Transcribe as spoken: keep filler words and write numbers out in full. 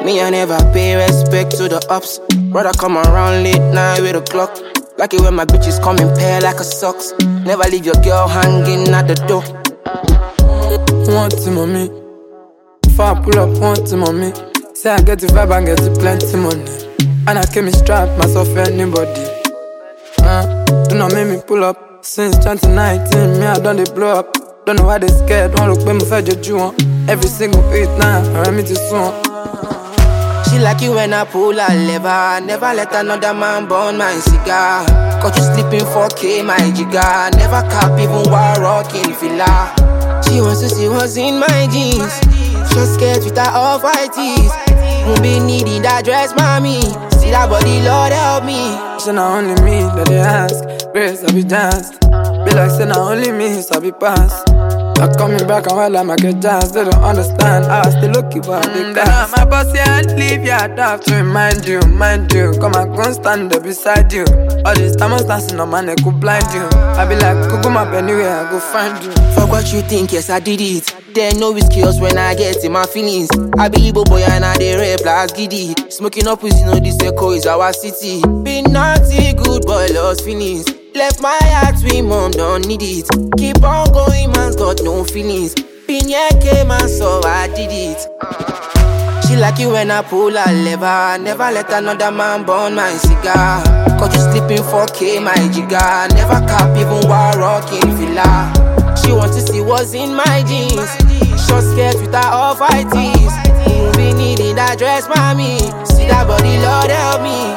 Me, I never pay respect to the ups. Brother come around late night with a clock. Like it when my bitches come in pair like a socks. Never leave your girl hanging at the door. Want to mommy. Before I pull up, want to mommy. Say I get the vibe and get the plenty money. And I came in strapped myself for anybody. Uh, do not make me pull up. Since twenty nineteen, me I done they blow up. Don't know why they scared. Don't look when me fed you on. Every single beat now, I me to soon. She like you when I pull her lever. Never let another man burn my cigar. Caught you sleeping four K, my jigger. Never cap even while rocking filler. She wants to see what's in my jeans. Just scared with her off-white tees. Won't be needing that dress, mommy. See that body, Lord help me. She not only me that they ask. Grace, I be danced. Be like, say not only me, so I be passed. I coming back and while I'm a get jazz. They don't understand how I still look you but they cast. My boss can't leave you, I'd have to remind you, mind you. Come and go stand there beside you. All this time I'm dancing on my neck could blind you. I be like, Google map anywhere, I go find you. Fuck what you think, yes I did it. There no skills when I get in my feelings. I be Igbo boy and I dey rap like giddy. Smoking up with you know this echo is our city. Be naughty, good boy, lost feelings. Left my heart with mom, don't need it. Keep on going, man's got no feelings. Been here, came and so I did it. She like you when I pull her lever. Never let another man burn my cigar. Caught you sleeping four K, my jigger. Never cap even while rocking filler. She wants to see what's in my jeans. Short skirt with her off-white tees. Be needing that dress, mommy. See that body, Lord help me.